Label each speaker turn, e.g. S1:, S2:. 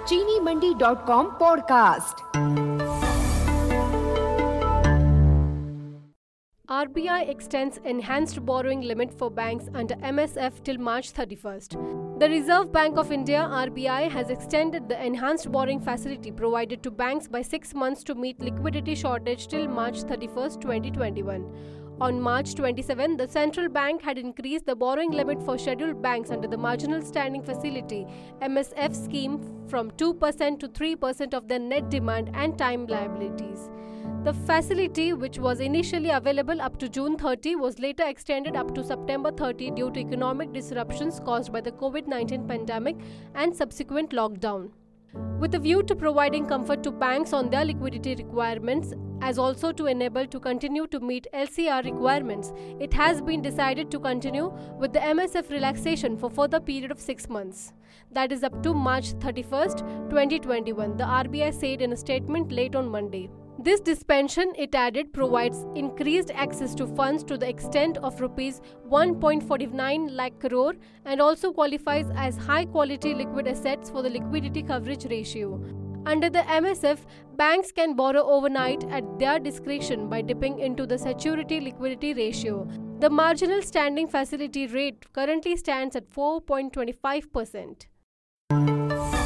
S1: चीनीमंडी.com podcast.
S2: RBI extends enhanced borrowing limit for banks under MSF till March 31st. The Reserve Bank of India (RBI) has extended the enhanced borrowing facility provided to banks by 6 months to meet liquidity shortage till March 31st, 2021. On March 27, the central bank had increased the borrowing limit for scheduled banks under the Marginal Standing Facility (MSF) scheme from 2% to 3% of their net demand and time liabilities. The facility, which was initially available up to June 30, was later extended up to September 30 due to economic disruptions caused by the COVID-19 pandemic and subsequent lockdown. With a view to providing comfort to banks on their liquidity requirements, as also to enable to continue to meet LCR requirements, it has been decided to continue with the MSF relaxation for further period of 6 months. That is up to March 31st, 2021, the RBI said in a statement late on Monday. This dispensation, it added, provides increased access to funds to the extent of Rs 1.49 lakh crore and also qualifies as high-quality liquid assets for the liquidity coverage ratio. Under the MSF, banks can borrow overnight at their discretion by dipping into the security liquidity ratio. The marginal standing facility rate currently stands at 4.25%.